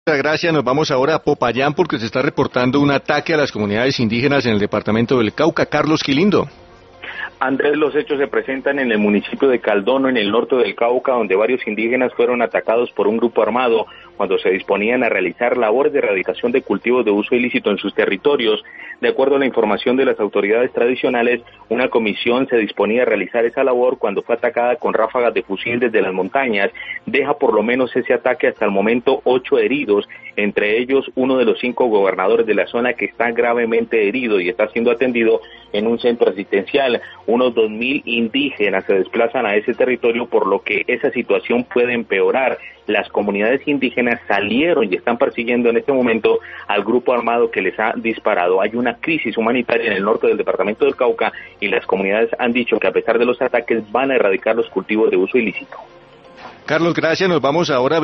Muchas gracias. Nos vamos ahora a Popayán porque se está reportando un ataque a las comunidades indígenas en el departamento del Cauca. Carlos Quilindo. Andrés, los hechos se presentan en el municipio de Caldono, en el norte del Cauca, donde varios indígenas fueron atacados por un grupo armado cuando se disponían a realizar labores de erradicación de cultivos de uso ilícito en sus territorios. De acuerdo a la información de las autoridades tradicionales, una comisión se disponía a realizar esa labor cuando fue atacada con ráfagas de fusil desde las montañas. Deja por lo menos ese ataque hasta el momento 8 heridos, entre ellos uno de los 5 gobernadores de la zona que está gravemente herido y está siendo atendido en un centro asistencial. Unos 2.000 indígenas se desplazan a ese territorio, por lo que esa situación puede empeorar. Las comunidades indígenas salieron y están persiguiendo en este momento al grupo armado que les ha disparado. Hay una crisis humanitaria en el norte del departamento del Cauca y las comunidades han dicho que a pesar de los ataques van a erradicar los cultivos de uso ilícito. Carlos, gracias. Nos vamos ahora